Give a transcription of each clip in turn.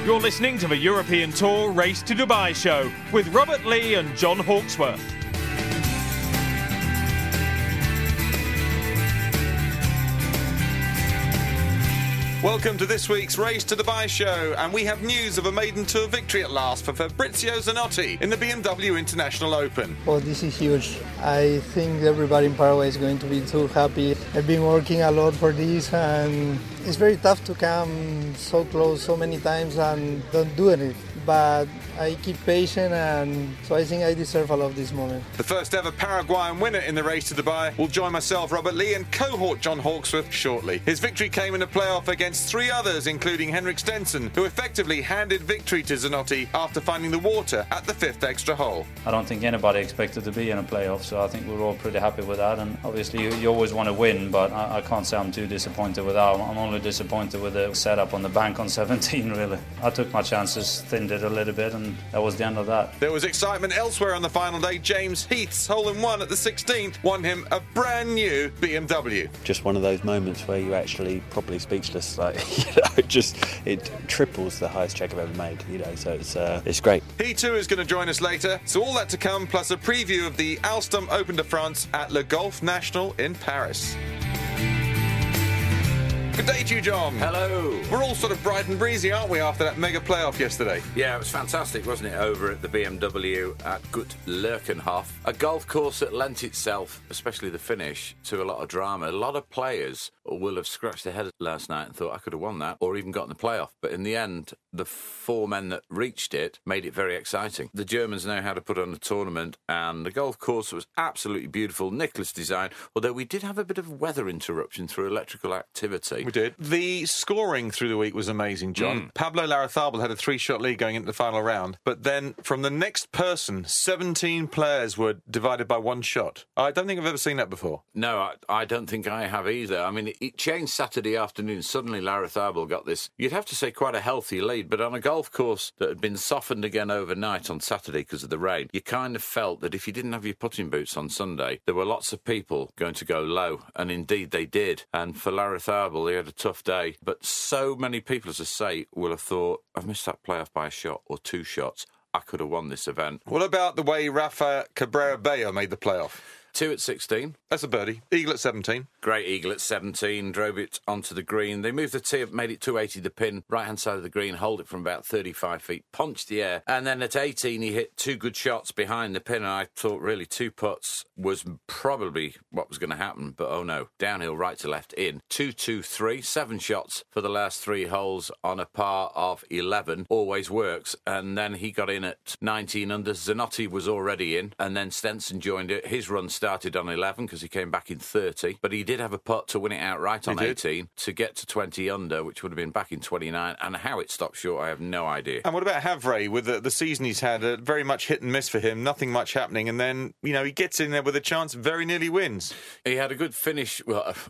You're listening to the European Tour Race to Dubai show with Robert Lee and John Hawksworth. Welcome to this week's Race to Dubai show, and we have news of a maiden tour victory at last for Fabrizio Zanotti in the BMW International Open. Oh, this is huge. I think everybody in Paraguay is going to be too happy. I've been working a lot for this, and it's very tough to come so close so many times and don't do anything. But I keep patient, and so I think I deserve a lot of this moment. The first ever Paraguayan winner in the Race to Dubai will join myself, Robert Lee, and cohort John Hawksworth shortly. His victory came in a playoff against three others, including Henrik Stenson, who effectively handed victory to Zanotti after finding the water at the fifth extra hole. I don't think anybody expected to be in a playoff, so I think we're all pretty happy with that. And obviously you always want to win, but I can't say I'm too disappointed with that. I'm only disappointed with the setup on the bank on 17, really. I took my chances, thinned it a little bit, and that was the end of that. There was excitement elsewhere on the final day. James Heath's hole-in-one at the 16th won him a brand new BMW. Just one of those moments where you're actually properly speechless. Like, it triples the highest check I've ever made. So it's great. He too is going to join us later. So all that to come, plus a preview of the Alstom Open de France at Le Golf National in Paris. Good day to you, John. Hello. We're all sort of bright and breezy, aren't we, after that mega playoff yesterday? Yeah, it was fantastic, wasn't it, over at the BMW at Gut Lerkenhof. A golf course that lent itself, especially the finish, to a lot of drama. A lot of players will have scratched their head last night and thought, I could have won that, or even gotten the playoff. But in the end, the four men that reached it made it very exciting. The Germans know how to put on a tournament, and the golf course was absolutely beautiful. Nicklaus design, although we did have a bit of weather interruption through electrical activity. We did. The scoring through the week was amazing, John. Pablo Larrazábal had a three-shot lead going into the final round, but then from the next person, 17 players were divided by one shot. I don't think I've ever seen that before. No, I don't think I have either. I mean, it changed Saturday afternoon. Suddenly Larrazábal got this, you'd have to say, quite a healthy lead, but on a golf course that had been softened again overnight on Saturday because of the rain, you kind of felt that if you didn't have your putting boots on Sunday, there were lots of people going to go low, and indeed they did. And for Larrazábal, he had a tough day, but so many people, as I say, will have thought, I've missed that playoff by a shot or two shots. I could have won this event. What about the way Rafa Cabrera Bello made the playoff? 2 at 16. That's a birdie. Eagle at 17. Great eagle at 17. Drove it onto the green. They moved the tee up, made it 280 the pin, right-hand side of the green, hold it from about 35 feet, punched the air. And then at 18, he hit two good shots behind the pin. And I thought, really, two putts was probably what was going to happen. But, oh, no. Downhill, right to left, in. 2, 2, 3. 7 shots for the last 3 holes on a par of 11. Always works. And then he got in at 19 under. Zanotti was already in. And then Stenson joined it. His run started on 11 because he came back in 30, but he did have a putt to win it outright on 18 to get to 20 under, which would have been back in 29, and how it stopped short, I have no idea. And what about Havre with the season he's had? Very much hit and miss for him, nothing much happening, and then, he gets in there with a chance, very nearly wins. He had a good finish,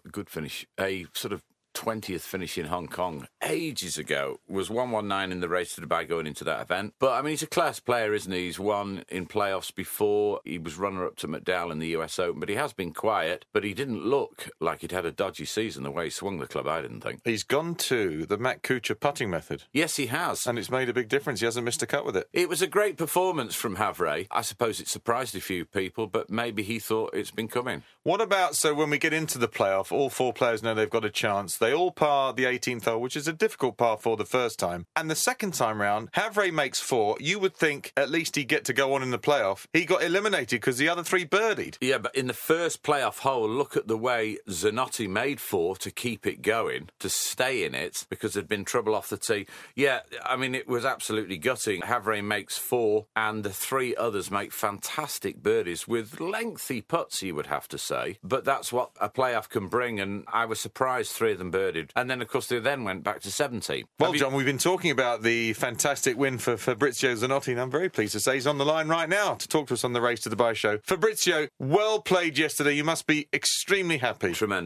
a sort of 20th finish in Hong Kong ages ago, was 119 in the Race to Dubai going into that event. But, I mean, he's a class player, isn't he? He's won in playoffs before. He was runner-up to McDowell in the US Open, but he has been quiet. But he didn't look like he'd had a dodgy season the way he swung the club, I didn't think. He's gone to the Matt Kuchar putting method. Yes, he has. And it's made a big difference. He hasn't missed a cut with it. It was a great performance from Havre. I suppose it surprised a few people, but maybe he thought it's been coming. What about, so when we get into the playoff, all four players know they've got a chance. They all par the 18th hole, which is a difficult par for the first time. And the second time round, Havre makes 4. You would think at least he'd get to go on in the playoff. He got eliminated because the other 3 birdied. Yeah, but in the first playoff hole, look at the way Zanotti made 4 to keep it going, to stay in it, because there'd been trouble off the tee. Yeah, I mean, it was absolutely gutting. Havre makes 4, and the 3 others make fantastic birdies with lengthy putts, you would have to say. But that's what a playoff can bring, and I was surprised 3 of them birdied. And then, of course, they then went back to 17. Well, John, we've been talking about the fantastic win for Fabrizio Zanotti, and I'm very pleased to say he's on the line right now to talk to us on the Race to Dubai show. Fabrizio, well played yesterday. You must be extremely happy. Tremendous.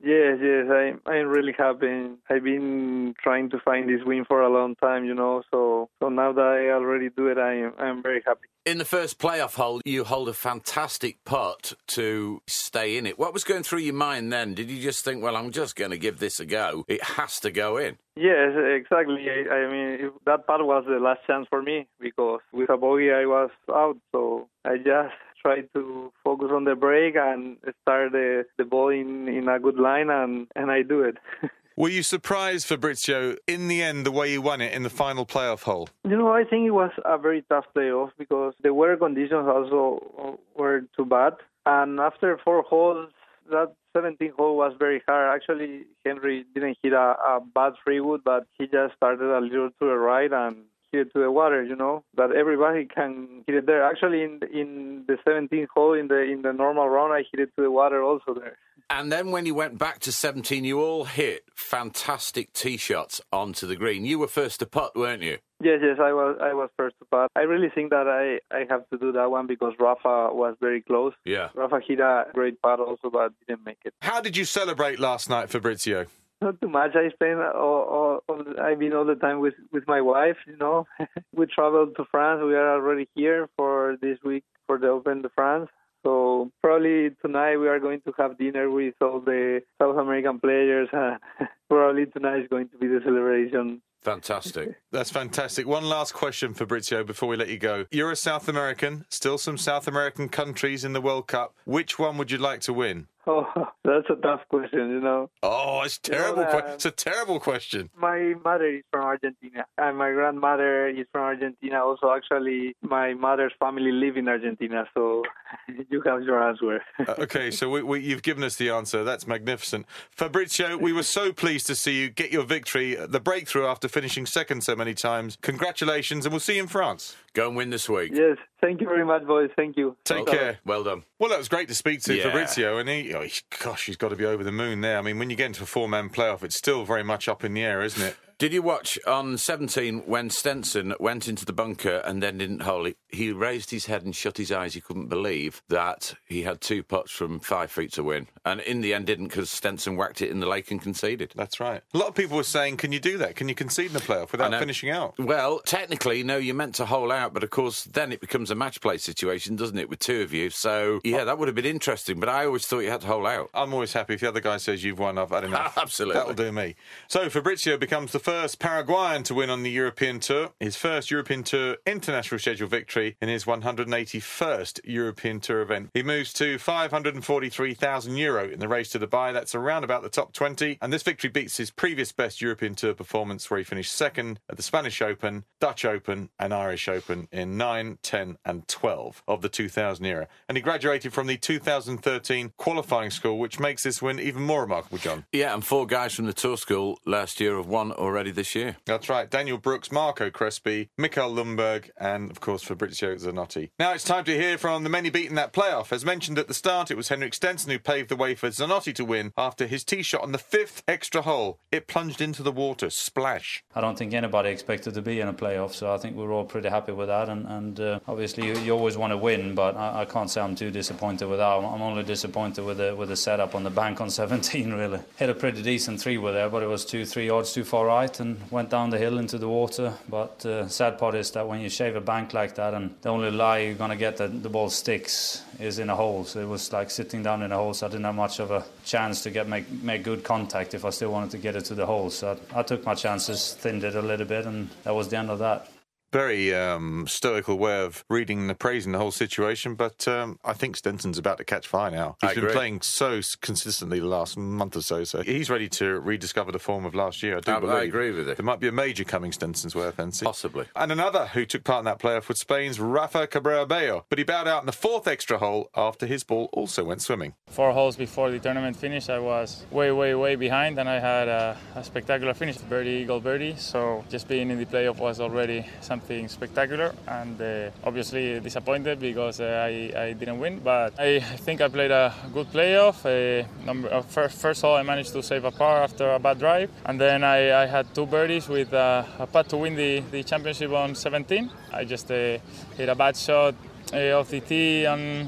Yes, I'm really happy. I've been trying to find this win for a long time, so now that I already do it, I'm very happy. In the first playoff hole, you hold a fantastic putt to stay in it. What was going through your mind then? Did you just think, well, I'm just going to give this a go? It has to go in. Yes, exactly. I mean, that putt was the last chance for me because with a bogey I was out, so I just tried to focus on the break and start the ball in a good line, and I do it. Were you surprised, Fabrizio, in the end, the way you won it in the final playoff hole? I think it was a very tough playoff because the weather conditions also were too bad. And after 4 holes, that 17th hole was very hard. Actually, Henry didn't hit a bad 3-wood, but he just started a little to the right and hit it to the water, that everybody can hit it there. Actually, in the 17th hole, in the normal round, I hit it to the water also there. And then when you went back to 17, you all hit fantastic tee shots onto the green. You were first to putt, weren't you? Yes, I was first to putt. I really think that I have to do that one because Rafa was very close. Yeah. Rafa hit a great putt also, but didn't make it. How did you celebrate last night, Fabrizio? Not too much. I spent all the time with my wife, We traveled to France. We are already here for this week for the Open de France. So probably tonight we are going to have dinner with all the South American players. Probably tonight is going to be the celebration. Fantastic. That's fantastic. One last question, Fabrizio, before we let you go. You're a South American, still some South American countries in the World Cup. Which one would you like to win? Oh, that's a tough question, Oh, it's terrible. It's a terrible question. My mother is from Argentina, and my grandmother is from Argentina. Also, actually, my mother's family live in Argentina, so you have your answer. Okay, so you've given us the answer. That's magnificent. Fabrizio, we were so pleased to see you get your victory, the breakthrough after finishing second so many times. Congratulations, and we'll see you in France. Go and win this week. Yes, thank you very much, boys. Thank you. Take care. Well done. Well, that was great to speak to Fabrizio, and he's got to be over the moon there. I mean, when you get into a 4-man playoff, it's still very much up in the air, isn't it? Did you watch on 17 when Stenson went into the bunker and then didn't hole it? He raised his head and shut his eyes. He couldn't believe that he had 2 putts from 5 feet to win. And in the end didn't because Stenson whacked it in the lake and conceded. That's right. A lot of people were saying, can you do that? Can you concede in the playoff without finishing out? Well, technically, no, you're meant to hole out. But of course, then it becomes a match play situation, doesn't it, with 2 of you? So, yeah, that would have been interesting. But I always thought you had to hole out. I'm always happy if the other guy says you've won, I've had enough. Absolutely. That'll do me. So Fabrizio becomes the first Paraguayan to win on the European Tour. His first European Tour international schedule victory in his 181st European Tour event. He moves to €543,000 in the race to Dubai. That's around about the top 20. And this victory beats his previous best European Tour performance where he finished second at the Spanish Open, Dutch Open and Irish Open in 9, 10 and 12 of the 2000 era. And he graduated from the 2013 qualifying school, which makes this win even more remarkable, John. Yeah, and 4 guys from the Tour school last year have won already this year. That's right. Daniel Brooks, Marco Crespi, Mikael Lundberg and, of course, Fabrizio Zanotti. Now it's time to hear from the many beating that playoff. As mentioned at the start, it was Henrik Stenson who paved the way for Zanotti to win after his tee shot on the 5th extra hole. It plunged into the water. Splash. I don't think anybody expected to be in a playoff, so I think we're all pretty happy with that. And obviously, you always want to win, but I can't say I'm too disappointed with that. I'm only disappointed with the setup on the bank on 17, really. Hit a pretty decent 3-wood there, but it was 2-3 yards too far right and went down the hill into the water. But sad part is that when you shave a bank like that, and the only lie you're going to get that the ball sticks is in a hole. So it was like sitting down in a hole, so I didn't have much of a chance to make good contact if I still wanted to get it to the hole. So I took my chances, thinned it a little bit, and that was the end of that. Very stoical way of reading and appraising the whole situation, but I think Stenson's about to catch fire now. He's been playing so consistently the last month or so he's ready to rediscover the form of last year. I agree with it. There might be a major coming Stenson's way, I fancy. Possibly. And another who took part in that playoff was Spain's Rafa Cabrera Bello, but he bowed out in the 4th extra hole after his ball also went swimming. 4 holes before the tournament finished, I was way behind, and I had a spectacular finish, birdie, eagle, birdie. So just being in the playoff was already something spectacular, and obviously disappointed because I didn't win, but I think I played a good playoff. First hole I managed to save a par after a bad drive, and then I had 2 birdies with a putt to win the championship on 17. I just hit a bad shot off the tee on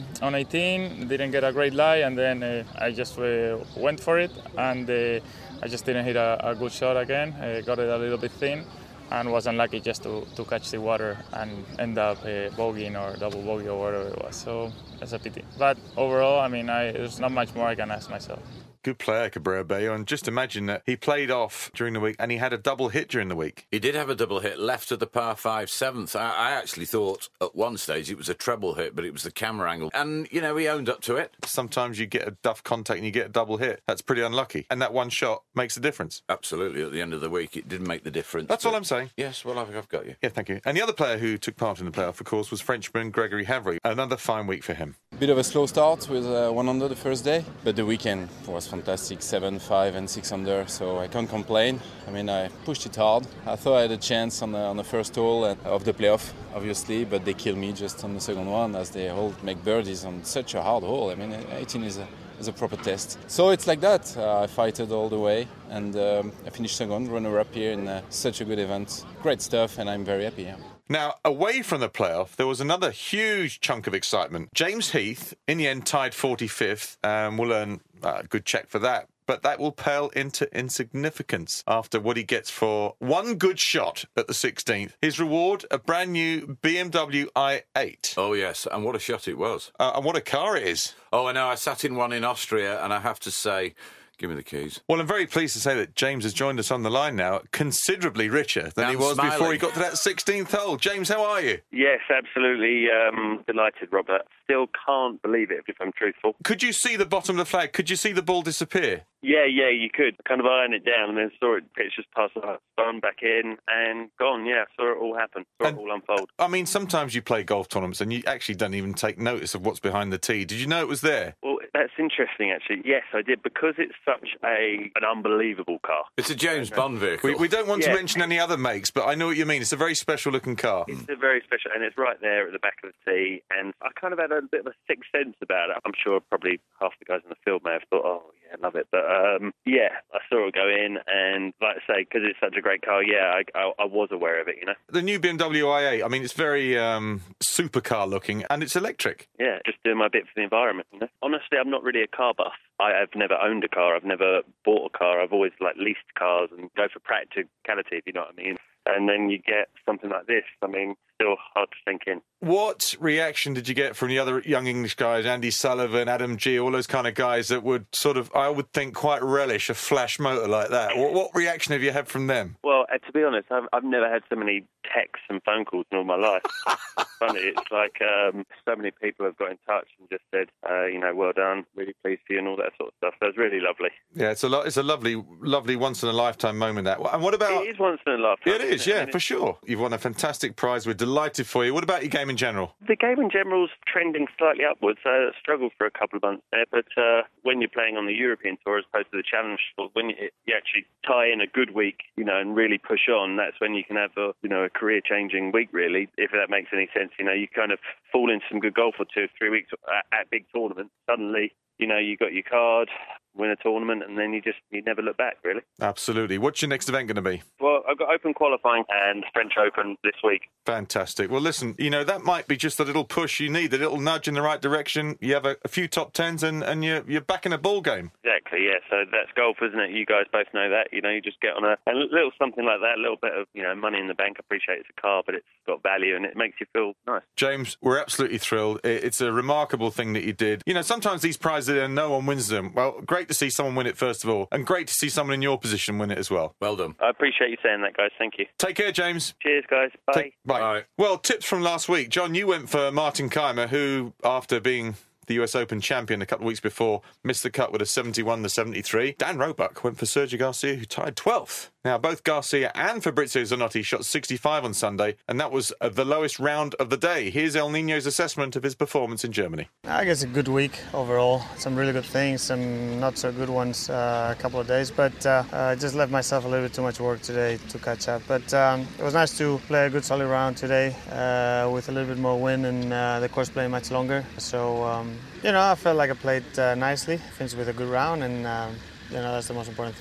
18, didn't get a great lie, and then I just went for it, and I just didn't hit a good shot again. Got it a little bit thin, and was unlucky just to catch the water and end up bogeying or double bogey or whatever it was. So that's a pity. But overall, I mean, there's not much more I can ask myself. Good player, Cabrera Bello, and just imagine that he played off during the week and he had a double hit during the week. He did have a double hit, left of the par 5 7th. I actually thought at one stage it was a treble hit, but it was the camera angle. And, you know, he owned up to it. Sometimes you get a duff contact and you get a double hit. That's pretty unlucky. And that one shot makes a difference. Absolutely. At the end of the week, it didn't make the difference. That's all I'm saying. Yes, well, I've got you. Yeah, thank you. And the other player who took part in the playoff, of course, was Frenchman Gregory Havre. Another fine week for him. Bit of a slow start with 1 under the first day, but the weekend was fantastic. 7, 5 and 6 under, so I can't complain. I mean, I pushed it hard. I thought I had a chance on the first hole of the playoff, obviously, but they killed me just on the second one as they all make birdies on such a hard hole. I mean, 18 is a proper test. So it's like that. I fighted all the way, and I finished second, runner-up here in such a good event. Great stuff, and I'm very happy. Yeah. Now, away from the playoff, there was another huge chunk of excitement. James Heath, in the end, tied 45th, and we'll earn a good check for that. But that will pale into insignificance after what he gets for one good shot at the 16th. His reward, a brand new BMW i8. Oh, yes, and what a shot it was. And what a car it is. Oh, I know, I sat in one in Austria, and I have to say... Give me the keys. Well, I'm very pleased to say that James has joined us on the line now, considerably richer than he was before he got to that 16th hole. James, how are you? Yes, absolutely delighted, Robert. Still can't believe it, if I'm truthful. Could you see the bottom of the flag? Could you see the ball disappear? Yeah, you could. Kind of iron it down and then saw it pitch just past the phone back in and gone. Yeah, saw it all happen. Saw it all unfold. I mean, sometimes you play golf tournaments and you actually don't even take notice of what's behind the tee. Did you know it was there? Well, that's interesting, actually. Yes, I did, because it's such an unbelievable car. It's a James Bond vehicle. We don't want to mention any other makes, but I know what you mean. It's a very special-looking car. It's a very special, and it's right there at the back of the tee, and I kind of had a bit of a sixth sense about it. I'm sure probably half the guys in the field may have thought, oh, yeah, love it. But, I saw it go in, and like I say, because it's such a great car, I was aware of it, you know. The new BMW i8, I mean, it's very supercar looking, and it's electric. Yeah, just doing my bit for the environment, you know. Honestly, I'm not really a car buff. I've never owned a car. I've never bought a car. I've always leased cars and go for practicality, if you know what I mean. And then you get something like this. I mean, still hard to sink in. What reaction did you get from the other young English guys, Andy Sullivan, Adam G, all those kind of guys that would sort of, I would think, quite relish a flash motor like that? What reaction have you had from them? Well, to be honest, I've never had so many texts and phone calls in all my life. It's funny. It's like so many people have got in touch and just said, well done, really pleased for you and all that sort of stuff. So it's really lovely. Yeah, it's a lovely once-in-a-lifetime moment, that. And what about... It is once in a lifetime. It is, yeah, for sure. You've won a fantastic prize. We're delighted for you. What about your game in general? The game in general's trending slightly upwards. I struggled for a couple of months there, but when you're playing on the European Tour as opposed to the Challenge Tour, when you actually tie in a good week, and really push on, that's when you can have a career-changing week, really, if that makes any sense. You kind of fall into some good golf for 2 or 3 weeks at big tournaments. Suddenly, you got your card, win a tournament, and then you never look back, really. Absolutely. What's your next event going to be? Well, I've got Open qualifying and French Open this week. Fantastic. Well, listen, that might be just a little push you need, a little nudge in the right direction. You have a few top tens and you're back in a ball game. Exactly, yeah. So that's golf, isn't it? You guys both know that. You just get on a little something like that, a little bit of, money in the bank. I appreciate it's a car, but it's got value and it makes you feel nice. James, we're absolutely thrilled. It's a remarkable thing that you did. Sometimes these prizes, no one wins them. Well, great to see someone win it, first of all, and great to see someone in your position win it as well. Well done. I appreciate you saying that, guys. Thank you. Take care, James. Cheers, guys. Bye. Bye. Well, tips from last week. John, you went for Martin Kaymer, who, after being the US Open champion a couple of weeks before, missed the cut with a 71 to 73. Dan Roebuck went for Sergio Garcia, who tied 12th. Now, both Garcia and Fabrizio Zanotti shot 65 on Sunday, and that was the lowest round of the day. Here's El Niño's assessment of his performance in Germany. I guess a good week overall. Some really good things, some not so good ones a couple of days, but I just left myself a little bit too much work today to catch up. But it was nice to play a good solid round today with a little bit more wind and the course playing much longer. So, I felt like I played nicely, finished with a good round, and that's the most important thing.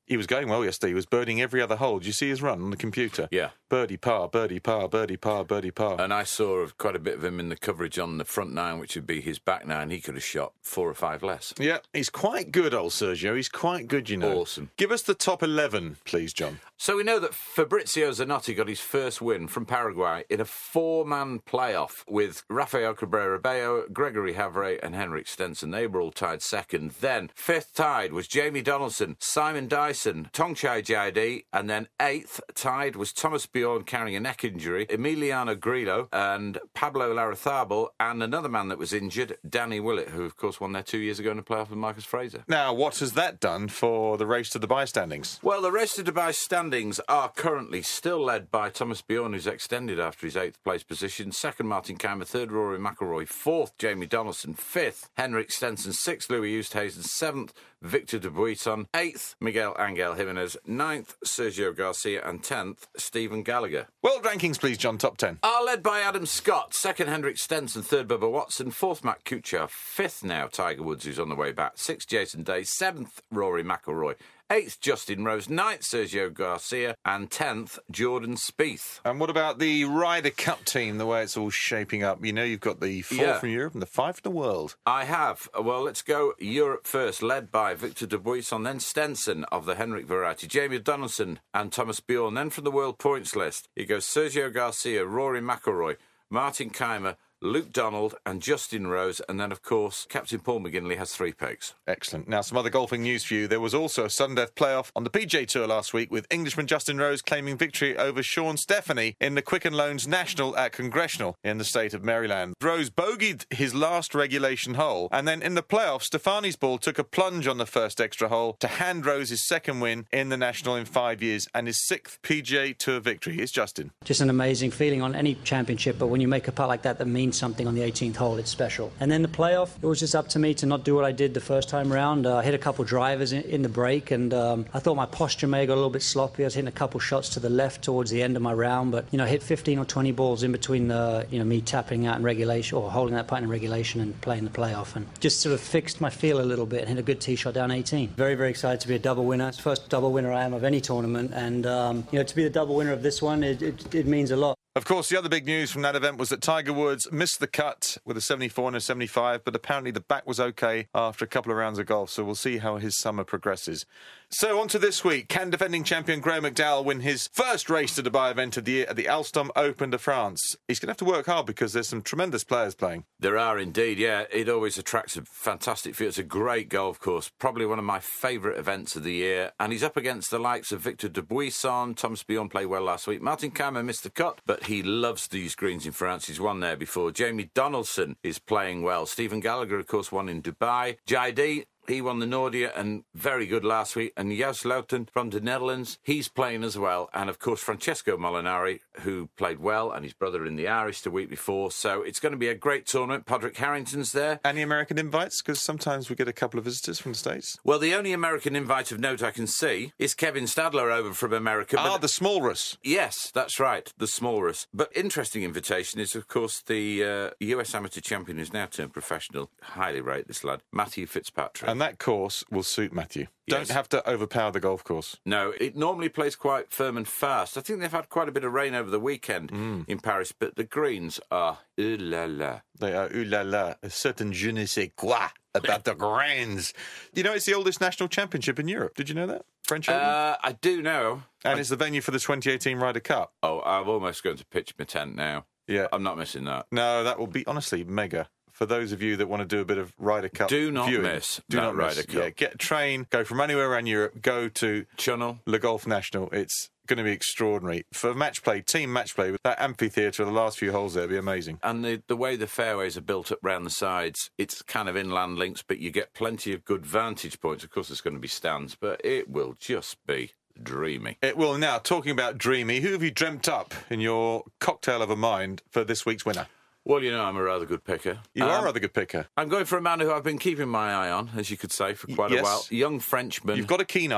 He was going well yesterday. He was birding every other hole. Did you see his run on the computer? Yeah. Birdie par, birdie par, birdie par, birdie par. And I saw quite a bit of him in the coverage on the front nine, which would be his back nine. He could have shot 4 or 5 less. Yeah, he's quite good, old Sergio. He's quite good, you know. Awesome. Give us the top 11, please, John. So we know that Fabrizio Zanotti got his first win from Paraguay in a 4-man playoff with Rafael Cabrera Bello, Gregory Havre and Henrik Stenson. They were all tied second. Then, 5th tied was Jamie Donaldson, Simon Dyson, Tongchai Jaidi, and then 8th tied was Thomas Bjorn carrying a neck injury, Emiliano Grillo and Pablo Larrazabal, and another man that was injured, Danny Willett, who of course won there 2 years ago in a playoff with Marcus Fraser. Now, what has that done for the Race to Dubai standings? Well, the Race to Dubai standings are currently still led by Thomas Bjorn, who's extended after his 8th place position. 2nd, Martin Keimer. 3rd, Rory McIlroy. 4th, Jamie Donaldson. 5th, Henrik Stenson. 6th, Louis Oosthuizen. 7th, Victor Dubuisson. 8th, Miguel Angel Jimenez. 9th, Sergio Garcia. And 10th, Stephen Gallagher. World rankings, please, John. Top 10. Are led by Adam Scott. 2nd, Henrik Stenson. 3rd, Bubba Watson. 4th, Matt Kuchar. 5th now, Tiger Woods, who's on the way back. 6th, Jason Day. 7th, Rory McIlroy. 8th, Justin Rose. 9th, Sergio Garcia. And 10th, Jordan Spieth. And what about the Ryder Cup team, the way it's all shaping up? You know, you've got the 4 from Europe and the 5 from the world. I have. Well, let's go Europe first, led by Victor Dubuisson, then Stenson of the Henrik variety, Jamie Donaldson and Thomas Bjorn. Then from the world points list, it goes Sergio Garcia, Rory McIlroy, Martin Keimer, Luke Donald and Justin Rose, and then, of course, Captain Paul McGinley has 3 pegs. Excellent. Now, some other golfing news for you. There was also a sudden death playoff on the PGA Tour last week with Englishman Justin Rose claiming victory over Sean Stephanie in the Quicken Loans National at Congressional in the state of Maryland. Rose bogeyed his last regulation hole, and then in the playoff, Stefani's ball took a plunge on the first extra hole to hand Rose his 2nd win in the National in 5 years and his 6th PGA Tour victory. Here's Justin. Just an amazing feeling on any championship, but when you make a putt like that means something on the 18th hole, it's special. And then the playoff, it was just up to me to not do what I did the first time round. I hit a couple drivers in the break, and I thought my posture may have got a little bit sloppy. I was hitting a couple shots to the left towards the end of my round, but I hit 15 or 20 balls in between the me tapping out in regulation or holding that putt in regulation and playing the playoff, and just sort of fixed my feel a little bit and hit a good tee shot down 18. Very, very excited to be a double winner. It's the first double winner I am of any tournament, and to be the double winner of this one, it means a lot. Of course, the other big news from that event was that Tiger Woods missed the cut with a 74 and a 75, but apparently the back was okay after a couple of rounds of golf, so we'll see how his summer progresses. So on to this week. Can defending champion Graham McDowell win his first Race to Dubai event of the year at the Alstom Open de France? He's going to have to work hard because there's some tremendous players playing. There are indeed, yeah. It always attracts a fantastic field. It's a great golf course, probably one of my favourite events of the year. And he's up against the likes of Victor Dubuisson. Thomas Bjorn played well last week. Martin Keimer missed the cut, but he loves these greens in France. He's won there before. Jamie Donaldson is playing well. Stephen Gallagher, of course, won in Dubai. Jaidi, he won the Nordia and very good last week. And Joost Luiten from the Netherlands, he's playing as well. And, of course, Francesco Molinari, who played well, and his brother in the Irish the week before. So it's going to be a great tournament. Padraig Harrington's there. Any American invites? Because sometimes we get a couple of visitors from the States. Well, the only American invite of note I can see is Kevin Stadler over from America. The Smallrus. Yes, that's right, the Smallrus. But interesting invitation is, of course, the US amateur champion who's now turned professional. Highly rate this lad, Matthew Fitzpatrick. And that course will suit Matthew. Yes. Don't have to overpower the golf course. No, it normally plays quite firm and fast. I think they've had quite a bit of rain over the weekend in Paris, but the greens are ooh la la. They are ooh la la. A certain je ne sais quoi about the greens. You know, it's the oldest national championship in Europe. Did you know that? French Open? I do know. And it's the venue for the 2018 Ryder Cup. Oh, I'm almost going to pitch my tent now. Yeah. I'm not missing that. No, that will be, honestly, mega. For those of you that want to do a bit of Ryder Cup viewing, do not Ryder Cup. Yeah, get a train, go from anywhere around Europe, go to Channel, Le Golf National. It's going to be extraordinary. For match play, team match play, with that amphitheatre, the last few holes there, it'll be amazing. And the way the fairways are built up round the sides, it's kind of inland links, but you get plenty of good vantage points. Of course, there's going to be stands, but it will just be dreamy. It will. Now, talking about dreamy, who have you dreamt up in your cocktail of a mind for this week's winner? Well, you know, I'm a rather good picker. You are a rather good picker. I'm going for a man who I've been keeping my eye on, as you could say, for quite a while. Young Frenchman. You've got a keen eye.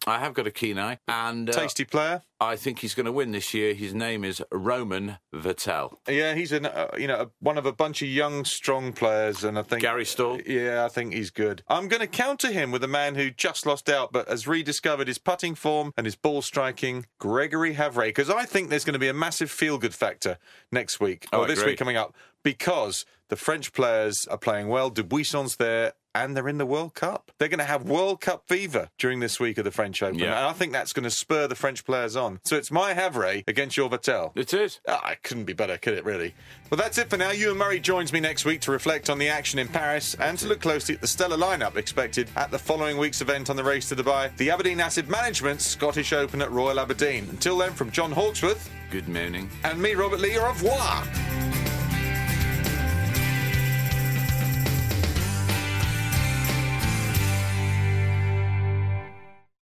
I have got a keen eye. And tasty player. I think he's going to win this year. His name is Roman Vettel. Yeah, he's one of a bunch of young, strong players, and I think Gary Stall. Yeah, I think he's good. I'm going to counter him with a man who just lost out, but has rediscovered his putting form and his ball striking, Gregory Havre, because I think there's going to be a massive feel-good factor next week or this week coming up, because the French players are playing well. Dubuisson's there. And they're in the World Cup. They're going to have World Cup fever during this week of the French Open. Yeah. And I think that's going to spur the French players on. So it's my Havre against your Vettel. It is. It couldn't be better, could it, really? Well, that's it for now. Ewan Murray joins me next week to reflect on the action in Paris and to look closely at the stellar lineup expected at the following week's event on the Race to Dubai, the Aberdeen Asset Management Scottish Open at Royal Aberdeen. Until then, from John Hawksworth. Good morning. And me, Robert Lee, au revoir.